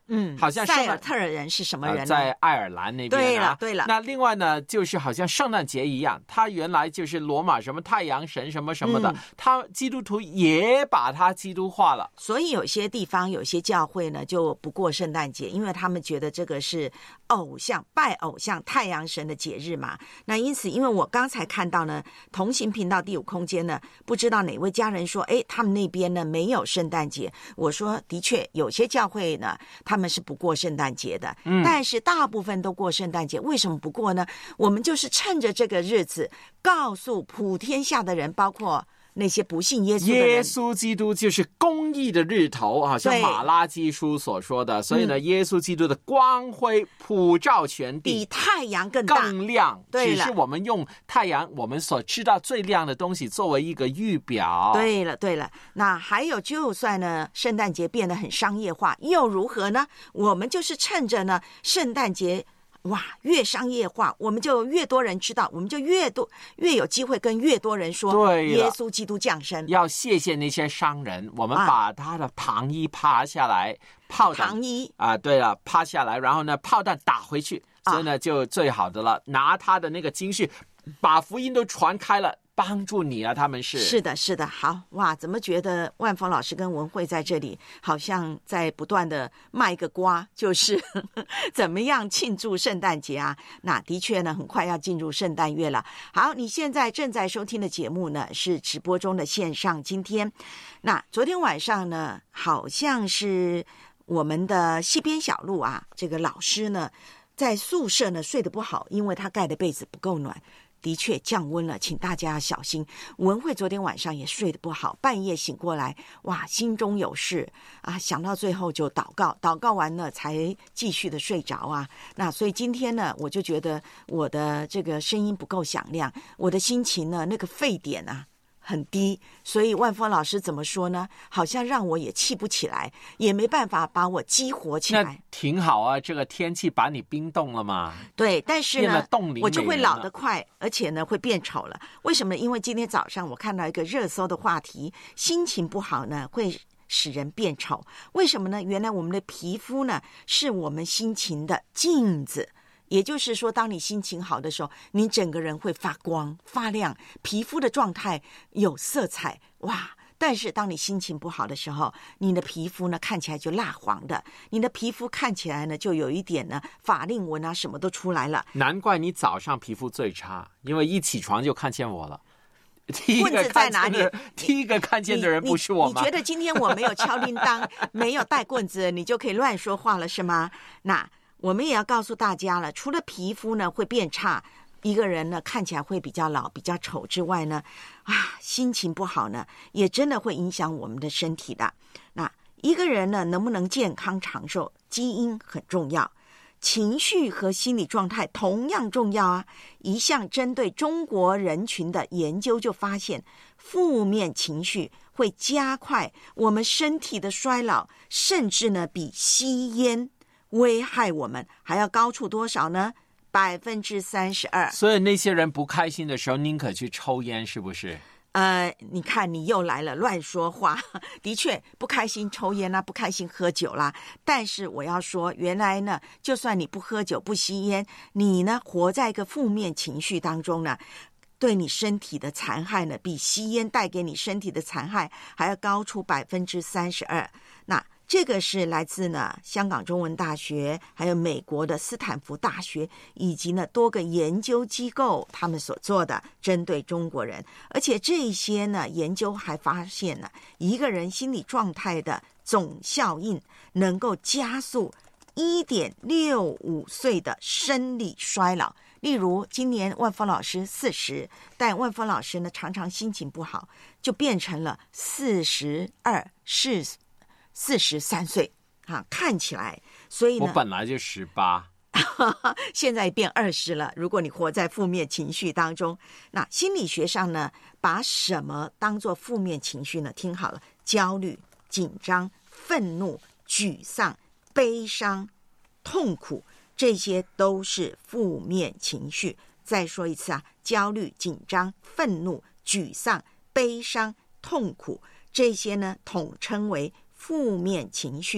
嗯， 好像塞尔特尔人是什么人呢？ 呃、在爱尔兰那边、啊。 对了，对了。 那另外呢，就是好像圣诞节一样，它原来就是罗马什么太阳神什么什么的，嗯、他基督徒也把它基督化了。 所以有些地方有些教会呢就不过圣诞节，因为他们觉得这个是偶像拜偶像太阳神的节日嘛。那因此，因为我刚才看到呢，同行频道第五空间呢，不知道哪位家人说，哎，他们那边呢没有圣诞节。我说，的确，有些教会呢，他们是不过圣诞节的，嗯，但是大部分都过圣诞节。为什么不过呢？我们就是趁着这个日子，告诉普天下的人，包括那些不信耶稣的人， 耶稣基督就是公义的日头，好像马拉基书所说的。所以呢、嗯，耶稣基督的光辉普照全地， 比太阳更大更亮。 对了， 只是我们用太阳，我们所知道最亮的东西作为一个预表。 对了，对了。那还有，就算呢，圣诞节变得很商业化，又如何呢？我们就是趁着呢，圣诞节。哇，越商业化，我们就越多人知道，我们就越多越有机会跟越多人说， 对， 耶稣基督降生。 要谢谢那些商人，我们把他的糖衣扒下来，啊、炮弹糖衣啊，对了，扒下来，然后呢，炮弹打回去，所以呢，就最好的了。拿他的那个金絮，把福音都传开了。帮助你啊，他们是是的，是的。好哇，怎么觉得万峰老师跟文慧在这里好像在不断的卖个瓜，就是呵呵怎么样庆祝圣诞节啊？那的确呢，很快要进入圣诞月了。好，你现在正在收听的节目呢是直播中的线上今天。那昨天晚上呢，好像是我们的西边小路啊，这个老师呢在宿舍呢睡得不好，因为他盖的被子不够暖。的确降温了，请大家要小心。文慧昨天晚上也睡得不好，半夜醒过来，哇，心中有事啊，想到最后就祷告，祷告完了才继续的睡着啊。那所以今天呢，我就觉得我的这个声音不够响亮，我的心情呢，那个沸点啊很低，所以万峰老师怎么说呢？好像让我也气不起来，也没办法把我激活起来。 那挺好啊，这个天气把你冰冻了嘛。 对，但是呢，我就会老得快，而且呢会变丑了。为什么？因为今天早上我看到一个热搜的话题，心情不好呢会使人变丑。为什么呢？原来我们的皮肤呢是我们心情的镜子。也就是说，当你心情好的时候，你整个人会发光发亮，皮肤的状态有色彩，哇！但是当你心情不好的时候，你的皮肤呢看起来就蜡黄的，你的皮肤看起来呢就有一点呢法令纹啊什么都出来了。 难怪你早上皮肤最差，因为一起床就看见我了。第一个棍子在哪里？ 第一个看见的人不是我吗？ 你, 你, 你觉得今天我没有敲铃铛，没有带棍子，你就可以乱说话了是吗？那我们也要告诉大家了，除了皮肤呢会变差，一个人呢看起来会比较老比较丑之外呢，啊，心情不好呢也真的会影响我们的身体的。那一个人呢能不能健康长寿，基因很重要，情绪和心理状态同样重要啊。一项针对中国人群的研究就发现，负面情绪会加快我们身体的衰老，甚至呢比吸烟危害我们还要高出多少呢？百分之三十二。 所以那些人不开心的时候，宁可去抽烟，是不是？ 呃，你看你又来了，乱说话。的确，不开心抽烟啦，不开心喝酒啦。但是我要说，原来呢，就算你不喝酒、不吸烟，你呢活在一个负面情绪当中呢，对你身体的残害呢，比吸烟带给你身体的残害还要高出百分之三十二。那这个是来自呢香港中文大学，还有美国的斯坦福大学，以及呢多个研究机构他们所做的针对中国人。而且这些呢研究还发现呢，一个人心理状态的总效应能够加速 一点六五 岁的生理衰老。例如今年万峰老师四十，但万峰老师呢常常心情不好，就变成了四十二是四十三岁啊，看起来，所以呢， 我本来就十八， 现在变二十了。如果你活在负面情绪当中，那心理学上呢，把什么当作负面情绪呢？听好了，焦虑、紧张、愤怒、沮丧、悲伤、痛苦，这些都是负面情绪。再说一次啊，焦虑、紧张、愤怒、沮丧、悲伤、痛苦，这些呢统称为负面情绪。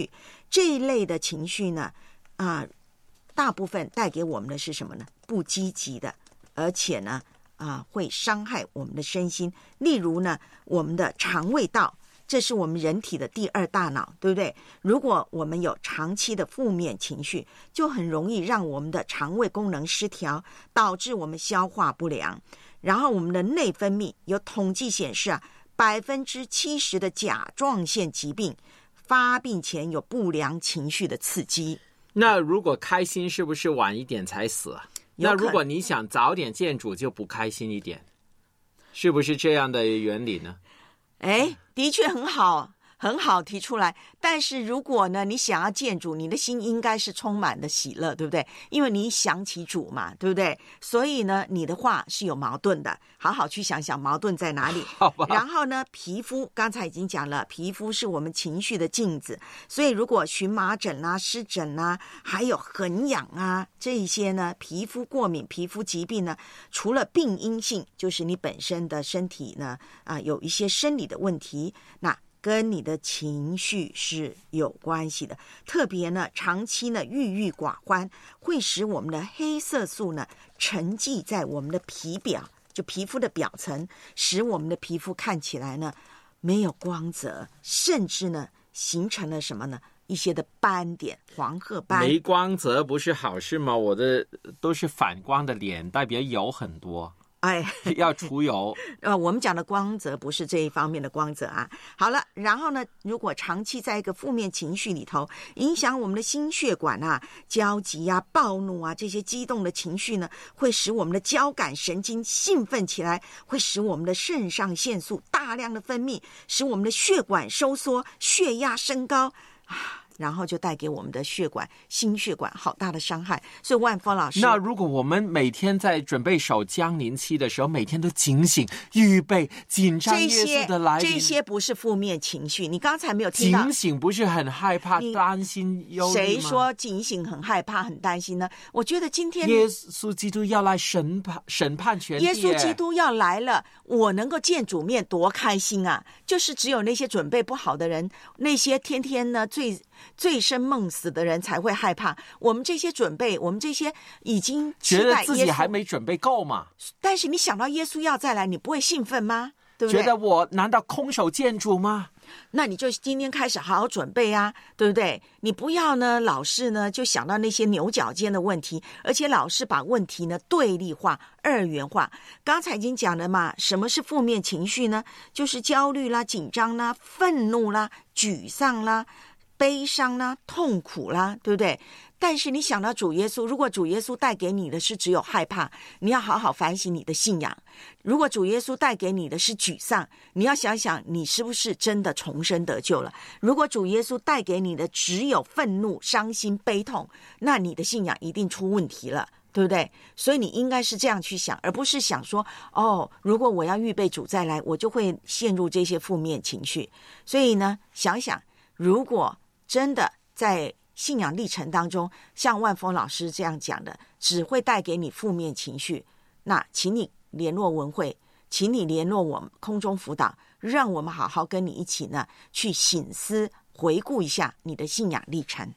这一类的情绪呢，啊、呃，大部分带给我们的是什么呢？不积极的，而且呢，啊、呃，会伤害我们的身心。例如呢，我们的肠胃道，这是我们人体的第二大脑，对不对？如果我们有长期的负面情绪，就很容易让我们的肠胃功能失调，导致我们消化不良。然后我们的内分泌有统计显示啊，百分之七十的甲状腺疾病发病前有不良情绪的刺激。 那如果开心是不是晚一点才死啊？那如果你想早点见主，就不开心一点，是不是这样的原理呢？ 哎，的确很好，很好提出来。但是如果呢，你想要见主，你的心应该是充满的喜乐，对不对？因为你想起主嘛，对不对？所以呢，你的话是有矛盾的，好好去想想矛盾在哪里。 好吧。 然后呢，皮肤刚才已经讲了，皮肤是我们情绪的镜子，所以如果荨麻疹啊、湿疹啊，还有很痒啊，这一些呢，皮肤过敏、皮肤疾病呢，除了病因性，就是你本身的身体呢啊有一些生理的问题，那跟你的情绪是有关系的。特别呢，长期呢郁郁寡欢，会使我们的黑色素呢沉积在我们的皮表，就皮肤的表层，使我们的皮肤看起来呢没有光泽，甚至呢形成了什么呢？一些的斑点，黄褐斑。 没光泽不是好事吗？我的都是反光的脸，代表油很多。 哎， 要除油。 呃，我们讲的光泽不是这一方面的光泽啊。好了，然后呢，如果长期在一个负面情绪里头，影响我们的心血管啊，焦急啊、暴怒啊，这些激动的情绪呢，会使我们的交感神经兴奋起来，会使我们的肾上腺素大量的分泌，使我们的血管收缩，血压升高啊。然后就带给我们的血管、心血管好大的伤害。所以万峰老师， 那如果我们每天在准备守降临期的时候，每天都警醒、预备、紧张耶稣的来临， 这些不是负面情绪。你刚才没有听到警醒，不是很害怕、担心、忧虑吗？ 谁说警醒很害怕、很担心呢？我觉得今天耶稣基督要来审判、审判全地。 耶稣基督要来了，我能够见主面，多开心啊！就是只有那些准备不好的人，那些天天呢最。醉生梦死的人才会害怕。我们这些准备，我们这些已经期待耶稣， 觉得自己还没准备够嘛？ 但是你想到耶稣要再来，你不会兴奋吗？对不对？ 觉得我难道空手见主吗？ 那你就今天开始好好准备啊，对不对？你不要呢，老是呢就想到那些牛角尖的问题，而且老是把问题呢对立化、二元化。刚才已经讲了嘛，什么是负面情绪呢？就是焦虑啦、紧张啦、愤怒啦、沮丧啦、悲伤啦、痛苦啦，对不对？但是你想到主耶稣，如果主耶稣带给你的是只有害怕，你要好好反省你的信仰。如果主耶稣带给你的是沮丧，你要想想你是不是真的重生得救了。如果主耶稣带给你的只有愤怒、伤心、悲痛，那你的信仰一定出问题了，对不对？所以你应该是这样去想，而不是想说，哦，如果我要预备主再来，我就会陷入这些负面情绪。所以呢，想想如果真的在信仰历程当中，像万峰老师这样讲的，只会带给你负面情绪，那请你联络文会，请你联络我们空中辅导，让我们好好跟你一起呢，去省思回顾一下你的信仰历程。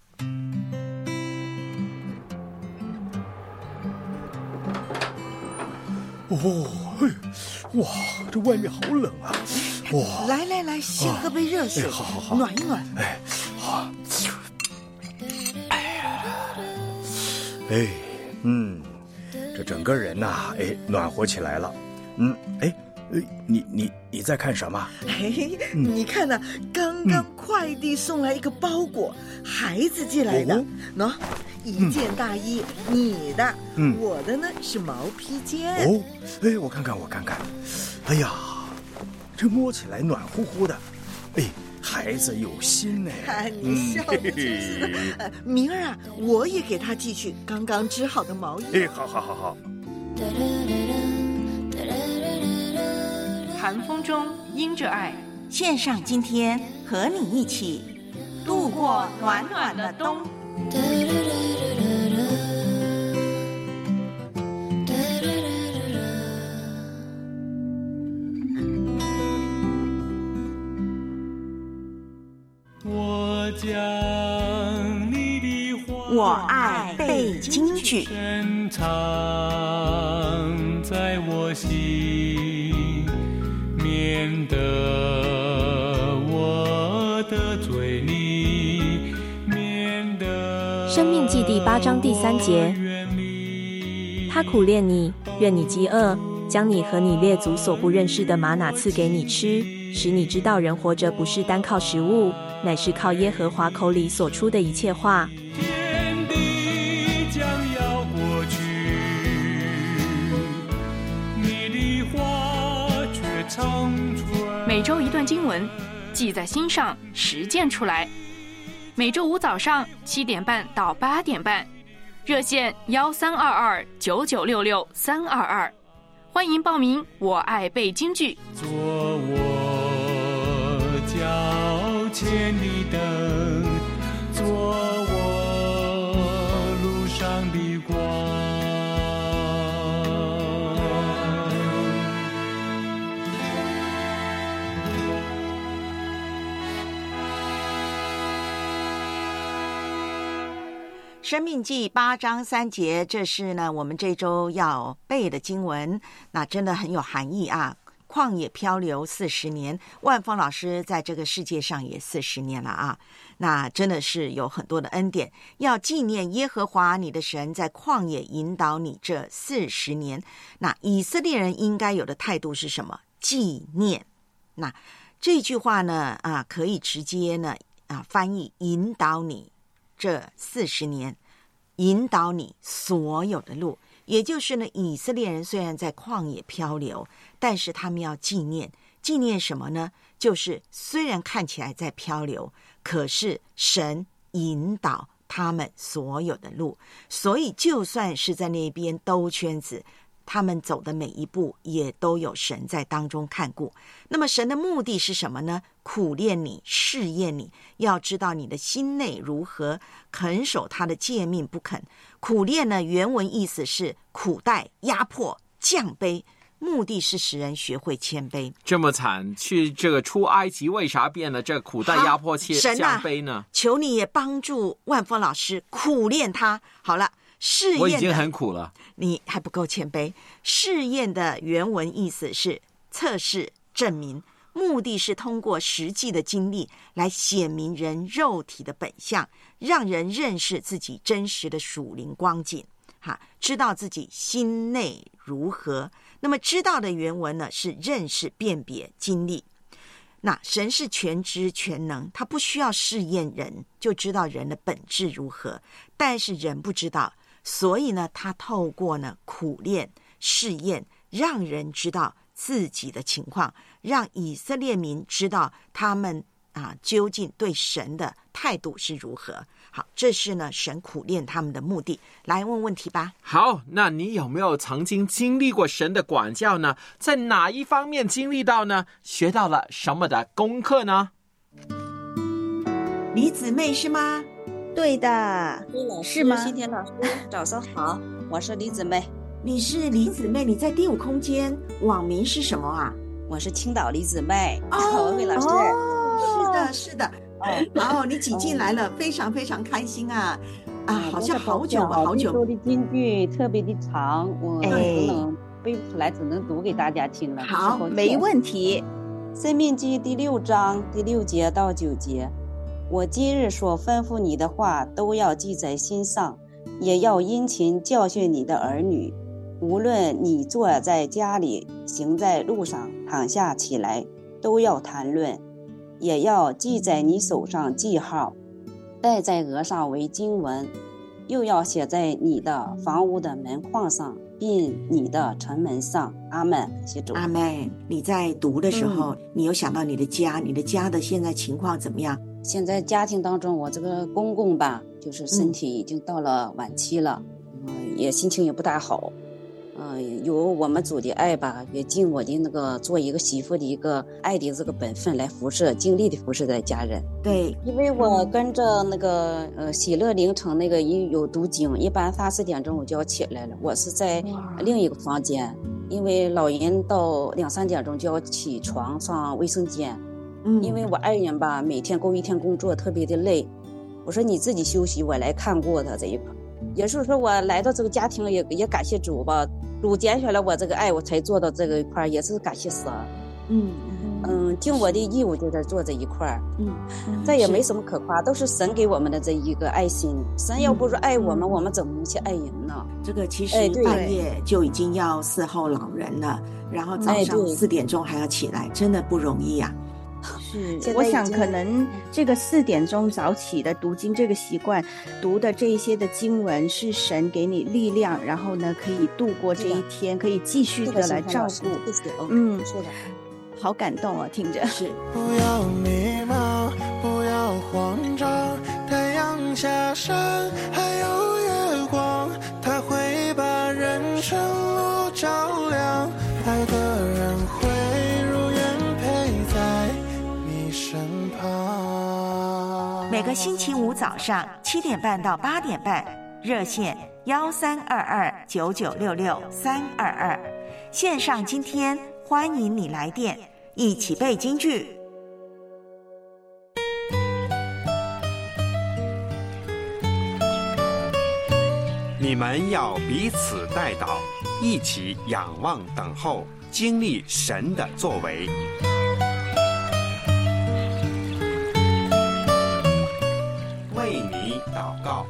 哦，哇，这外面好冷啊！哇， 来来来，先喝杯热水， 哎、好好好， 暖一暖。 哎，好。哎呀，哎，嗯，这整个人呐、啊，哎，暖和起来了。嗯，哎，你你你在看什么？ 嘿，嗯、你看呐、啊，刚刚快递送来一个包裹，嗯、孩子寄来的，喏、哦。一件大衣，嗯、你的，嗯，我的呢是毛披肩。 哦，哎，我看看，我看看，哎呀，这摸起来暖乎乎的，哎，孩子有心呢。 哎，你笑的真是的。嗯呃、明儿啊，我也给他寄去刚刚织好的毛衣。 哎，好好好好。 寒风中因着爱， 线上今天和你一起度过暖暖的冬。 我家句。 深藏在我心，免得我的罪里，免得生命记第八章第三节，他苦练你，愿你饥饿，将你和你列祖所不认识的玛拿赐给你吃，使你知道人活着不是单靠食物，乃是靠耶和华口里所出的一切话。 天地将要过去，你的话却长存。 每周一段经文，记在心上，实践出来。每周五早上七点半到八点半，热线幺三二二九九六六三二二，欢迎报名。我爱背京剧。 做我脚前的灯，做我路上的光。 生命记八章三节，这是呢我们这周要背的经文，那真的很有含义啊。旷野漂流四十年，万峰老师在这个世界上也四十年了啊，那真的是有很多的恩典，要纪念耶和华你的神在旷野引导你这四十年。那以色列人应该有的态度是什么？纪念。那这句话呢啊，可以直接呢啊翻译引导你这四十年，引导你所有的路。也就是呢，以色列人虽然在旷野漂流，但是他们要纪念，纪念什么呢？就是虽然看起来在漂流，可是神引导他们所有的路，所以就算是在那边兜圈子，他们走的每一步也都有神在当中看顾。那么神的目的是什么呢？苦练你，试验你，要知道你的心内如何，肯守他的诫命不肯。苦练呢，原文意思是苦待、压迫、降卑，目的是使人学会谦卑。 这么惨，去这个出埃及为啥变了这苦待、压迫、降卑呢？ 求你也帮助万峰老师苦练他。好了，试验的， 我已经很苦了， 你还不够谦卑。试验的原文意思是测试、证明，目的是通过实际的经历来显明人肉体的本相，让人认识自己真实的属灵光景，哈，知道自己心内如何。那么知道的原文呢是认识、辨别、经历。那神是全知全能，他不需要试验人就知道人的本质如何，但是人不知道，所以呢他透过呢苦练试验，让人知道自己的情况，让以色列民知道他们啊究竟对神的态度是如何。好，这是呢神苦练他们的目的。来问问题吧。 好，那你有没有曾经经历过神的管教呢？在哪一方面经历到呢？学到了什么的功课呢？ 李姊妹是吗？ 对的， 是吗？新田老师，早上好，我是李姊妹。 你是李姊妹，你在第五空间，网名是什么啊？ 我是青岛李姊妹。 哦， 魏老师， 哦，是的，是的。好，你挤进来了，非常非常开心啊！啊，好像好久好久。 说的京剧特别的长，我不能背不出来，只能读给大家听了。 好，没问题。 申命记第六章第六节到九节，我今日所吩咐你的话，都要记在心上，也要殷勤教训你的儿女。无论你坐在家里，行在路上，躺下起来，都要谈论。也要记在你手上记号，戴在额上为经文，又要写在你的房屋的门框上，并你的城门上。阿们。谢主。 阿们。你在读的时候、嗯、你有想到你的家，你的家的现在情况怎么样？ 现在家庭当中，我这个公公吧，就是身体已经到了晚期了，嗯、也心情也不大好。嗯，有我们主的爱吧，也尽我的那个做一个媳妇的一个爱的这个本分来服侍，尽力的服侍在家人。 对， 因为我跟着那个呃喜乐凌晨那个一有读经，一般三四点钟我就要起来了，我是在另一个房间，因为老人到两三点钟就要起床上卫生间。嗯，因为我爱人吧每天工一天工作特别的累，我说你自己休息，我来看过他这一块。 也是说我来到这个家庭也也感谢主吧，主拣选了我这个爱，我才做到这个一块，也是感谢神。嗯嗯，尽我的义务就在做这一块儿。嗯，这也没什么可夸，都是神给我们的这一个爱心。神要不是爱我们，嗯、我们怎么能去爱人呢？ 这个其实半夜就已经要伺候老人了，然后早上四点钟还要起来，真的不容易啊。 是，我想可能这个四点钟早起的读经这个习惯，读的这一些的经文是神给你力量，然后呢可以度过这一天，可以继续的来照顾。嗯，是的。好感动啊，听着。是。 不要迷茫，不要慌张，太阳下山还有月光，它会把人生路照亮，爱的人会如愿陪在你身旁。 每个星期五早上七点半到八点半，热线幺三二二九九六六三二二，线上今天。欢迎你来电，一起背京剧。 你们要彼此代祷，一起仰望等候，经历神的作为。为你祷告。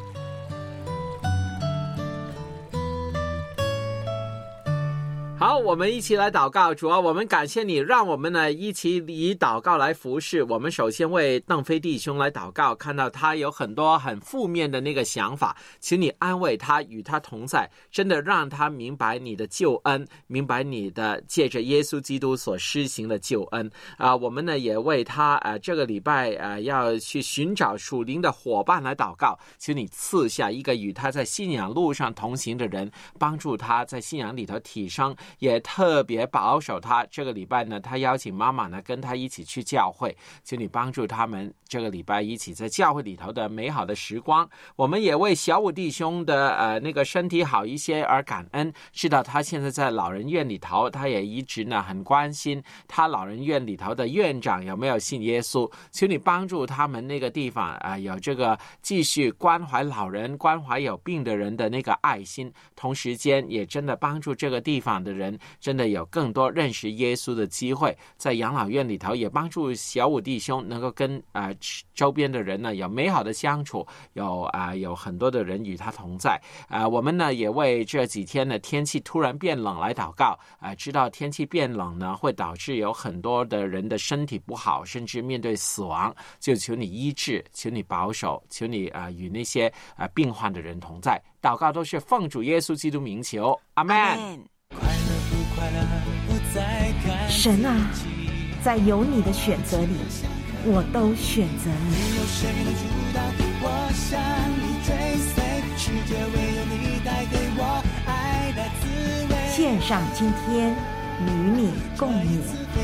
好，我们一起来祷告。主啊，我们感谢你，让我们呢一起以祷告来服侍。我们首先为邓飞弟兄来祷告，看到他有很多很负面的那个想法，请你安慰他，与他同在，真的让他明白你的救恩，明白你的借着耶稣基督所施行的救恩啊、呃。我们呢也为他呃这个礼拜呃要去寻找属灵的伙伴来祷告，请你赐下一个与他在信仰路上同行的人，帮助他在信仰里头提升。也特别保守他。这个礼拜呢，他邀请妈妈呢跟他一起去教会，请你帮助他们这个礼拜一起在教会里头的美好的时光。我们也为小武弟兄的呃那个身体好一些而感恩，知道他现在在老人院里头，他也一直呢很关心他老人院里头的院长有没有信耶稣，请你帮助他们那个地方啊、呃、有这个继续关怀老人、关怀有病的人的那个爱心，同时间也真的帮助这个地方的人真的有更多认识耶稣的机会，在养老院里头也帮助小武弟兄能够跟啊、呃、周边的人呢有美好的相处，有啊、呃、有很多的人与他同在啊、呃。我们呢也为这几天的天气突然变冷来祷告啊、呃，知道天气变冷呢会导致有很多的人的身体不好，甚至面对死亡，就求你医治，求你保守，求你啊、呃、与那些啊、呃、病患的人同在。祷告都是奉主耶稣基督名求，阿们。 神啊，在有你的选择里，我都选择你。线上今天与你共勉。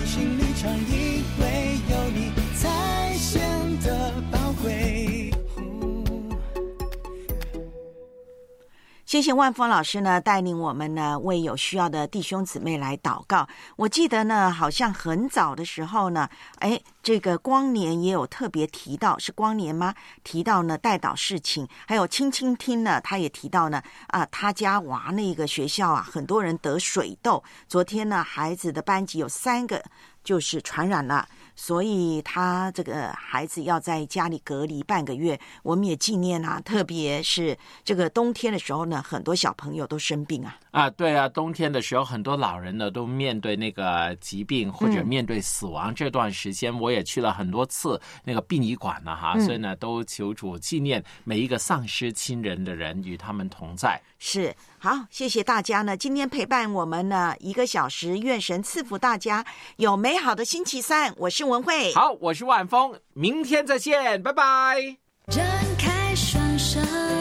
谢谢万峰老师呢，带领我们呢为有需要的弟兄姊妹来祷告。我记得呢，好像很早的时候呢，哎，这个光年也有特别提到，是光年吗？提到呢代祷事情，还有青青听呢，他也提到呢，啊，他家娃那个学校啊，很多人得水痘。昨天呢，孩子的班级有三个就是传染了。所以他这个孩子要在家里隔离半个月，我们也纪念啊，特别是这个冬天的时候呢，很多小朋友都生病啊。 啊，对啊，冬天的时候，很多老人呢都面对那个疾病或者面对死亡。嗯、这段时间我也去了很多次那个殡仪馆呢，哈、嗯，所以呢都求主纪念每一个丧失亲人的人，与他们同在。 是，好，谢谢大家呢，今天陪伴我们呢一个小时，愿神赐福大家有美好的星期三。我是文慧， 好，我是万峰，明天再见，拜拜。 张开双手，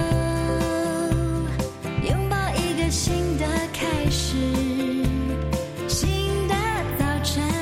拥抱一个新的开始，新的早晨。